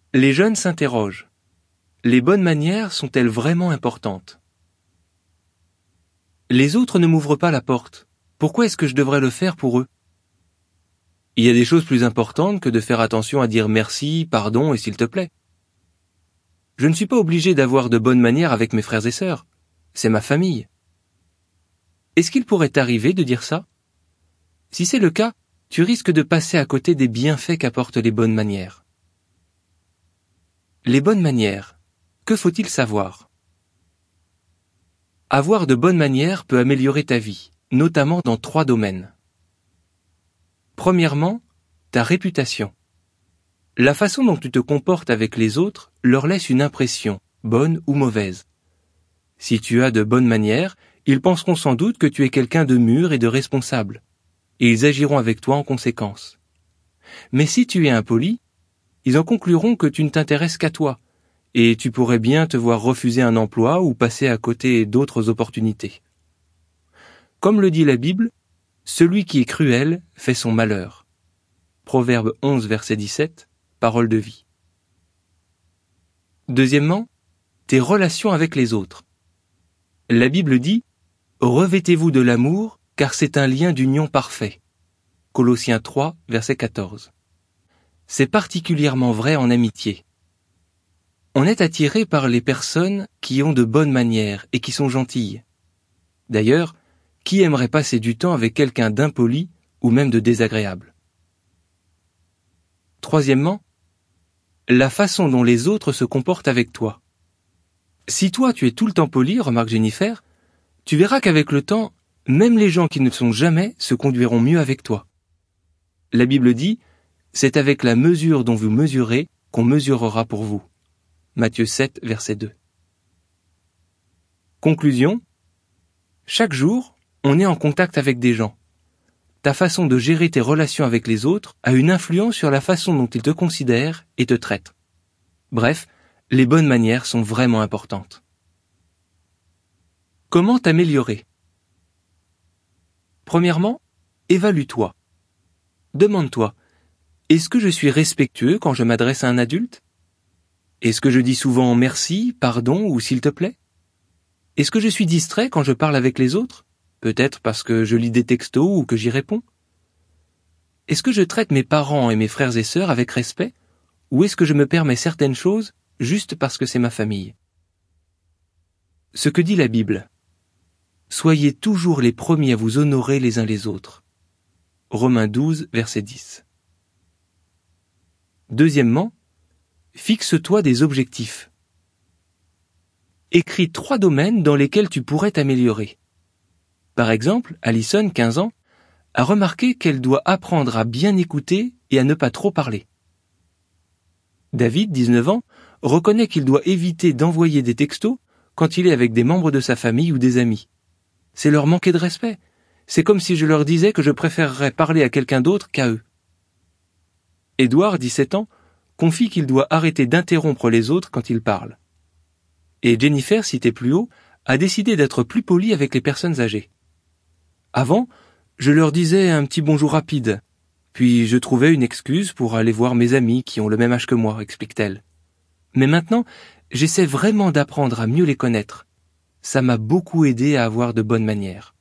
Les jeunes s'interrogent. Les bonnes manières sont-elles vraiment importantes? Les autres ne m'ouvrent pas la porte. Pourquoi est-ce que je devrais le faire pour eux? Il y a des choses plus importantes que de faire attention à dire merci, pardon et s'il te plaît. Je ne suis pas obligé d'avoir de bonnes manières avec mes frères et sœurs. C'est ma famille. Est-ce qu'il pourrait t'arriver de dire ça? Si c'est le cas, tu risques de passer à côté des bienfaits qu'apportent les bonnes manières. Les bonnes manières. Que faut-il savoir? Avoir de bonnes manières peut améliorer ta vie, notamment dans 3 domaines. Premièrement, ta réputation. La façon dont tu te comportes avec les autres leur laisse une impression, bonne ou mauvaise. Si tu as de bonnes manières, ils penseront sans doute que tu es quelqu'un de mûr et de responsable, et ils agiront avec toi en conséquence. Mais si tu es impoli, ils en concluront que tu ne t'intéresses qu'à toi, et tu pourrais bien te voir refuser un emploi ou passer à côté d'autres opportunités. Comme le dit la Bible, celui qui est cruel fait son malheur. Proverbe 11, verset 17, parole de vie. Deuxièmement, tes relations avec les autres. La Bible dit « Revêtez-vous de l'amour, car c'est un lien d'union parfait ». Colossiens 3, verset 14. C'est particulièrement vrai en amitié. On est attiré par les personnes qui ont de bonnes manières et qui sont gentilles. D'ailleurs, qui aimerait passer du temps avec quelqu'un d'impoli ou même de désagréable? Troisièmement, la façon dont les autres se comportent avec toi. Si toi tu es tout le temps poli, remarque Jennifer, tu verras qu'avec le temps, même les gens qui ne le sont jamais se conduiront mieux avec toi. La Bible dit « C'est avec la mesure dont vous mesurez qu'on mesurera pour vous ». Matthieu 7, verset 2. Conclusion. Chaque jour, on est en contact avec des gens. Ta façon de gérer tes relations avec les autres a une influence sur la façon dont ils te considèrent et te traitent. Bref, les bonnes manières sont vraiment importantes. Comment t'améliorer? Premièrement, évalue-toi. Demande-toi, est-ce que je suis respectueux quand je m'adresse à un adulte? Est-ce que je dis souvent merci, pardon ou s'il te plaît? Est-ce que je suis distrait quand je parle avec les autres? Peut-être parce que je lis des textos ou que j'y réponds. Est-ce que je traite mes parents et mes frères et sœurs avec respect? Ou est-ce que je me permets certaines choses juste parce que c'est ma famille? Ce que dit la Bible. Soyez toujours les premiers à vous honorer les uns les autres. Romains 12, verset 10. Deuxièmement, fixe-toi des objectifs. Écris 3 domaines dans lesquels tu pourrais t'améliorer. Par exemple, Alison, 15 ans, a remarqué qu'elle doit apprendre à bien écouter et à ne pas trop parler. David, 19 ans, reconnaît qu'il doit éviter d'envoyer des textos quand il est avec des membres de sa famille ou des amis. C'est leur manquer de respect. C'est comme si je leur disais que je préférerais parler à quelqu'un d'autre qu'à eux. Édouard, 17 ans, confie qu'il doit arrêter d'interrompre les autres quand ils parlent. Et Jennifer, citée plus haut, a décidé d'être plus polie avec les personnes âgées. Avant, je leur disais un petit bonjour rapide, puis je trouvais une excuse pour aller voir mes amis qui ont le même âge que moi, explique-t-elle. Mais maintenant, j'essaie vraiment d'apprendre à mieux les connaître. Ça m'a beaucoup aidé à avoir de bonnes manières.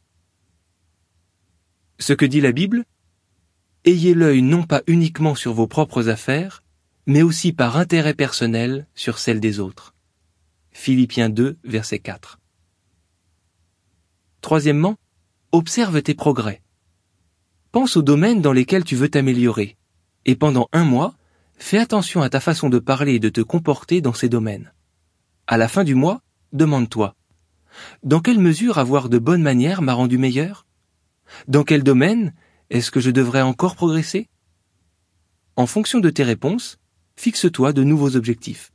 Ce que dit la Bible? Ayez l'œil non pas uniquement sur vos propres affaires, mais aussi par intérêt personnel sur celles des autres. Philippiens 2, verset 4. Troisièmement, observe tes progrès. Pense aux domaines dans lesquels tu veux t'améliorer, et pendant 1 mois, fais attention à ta façon de parler et de te comporter dans ces domaines. À la fin du mois, demande-toi, dans quelle mesure avoir de bonnes manières m'a rendu meilleur? Dans quel domaine est-ce que je devrais encore progresser? En fonction de tes réponses, fixe-toi de nouveaux objectifs.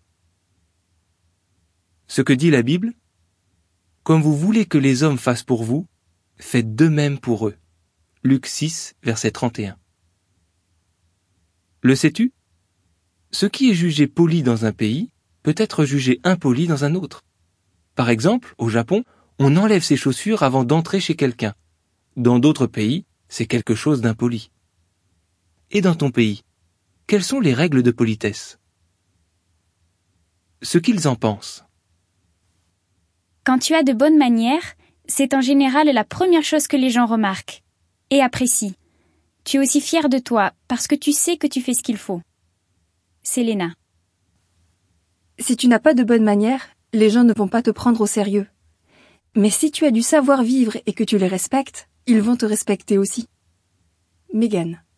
Ce que dit la Bible? Comme vous voulez que les hommes fassent pour vous, faites de même pour eux. Luc 6, verset 31. Le sais-tu? Ce qui est jugé poli dans un pays peut être jugé impoli dans un autre. Par exemple, au Japon, on enlève ses chaussures avant d'entrer chez quelqu'un. Dans d'autres pays, c'est quelque chose d'impoli. Et dans ton pays, quelles sont les règles de politesse? ce qu'ils en pensent. Quand tu as de bonnes manières, c'est en général la première chose que les gens remarquent et apprécient. Tu es aussi fier de toi parce que tu sais que tu fais ce qu'il faut. Selena. Si tu n'as pas de bonnes manières, les gens ne vont pas te prendre au sérieux. Mais si tu as du savoir-vivre et que tu les respectes, ils vont te respecter aussi. Megan.